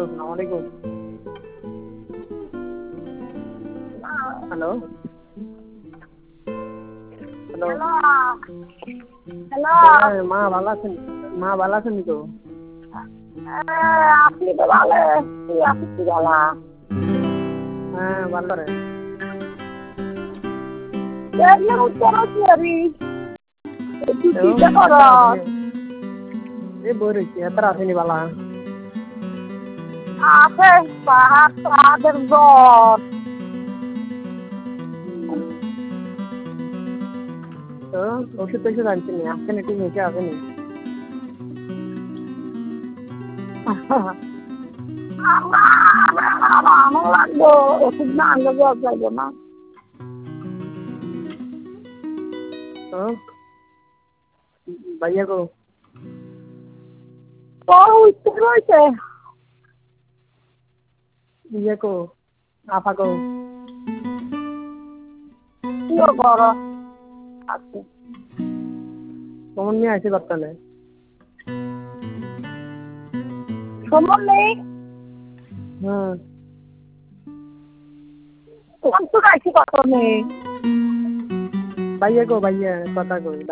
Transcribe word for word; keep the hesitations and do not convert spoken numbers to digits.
আসসালামু আলাইকুম। Hello hello hello hello হ্যাঁ মা ভালো আছেন? মা ভালো আছেন তো? আপনি তো ভালো তুই আপনি কি ভালো হ্যাঁ ভালো রে। দেখলে উত্তর করি তুই এবং চিন্তা কর এই বই রয়েছি এত আসেনি বালা। আছে পাহাড় পাহাড়ের ঘর তো ওষুধ টষুধ আনছিনি আসছেন একটু মেখে আসেনি। আমার লাগবো ওষুধ না আনলে জ্বর যাইব না তো ভাইয়া গো তো উত্তর রয়েছে ইয়ে গো আপা গো কিও কর আছে কমন নিয়ে আসে বর্তমানে সময় নেই হুম কোন তো রাখি কত নেই ভাইয়া গো ভাইয়া কথা কই।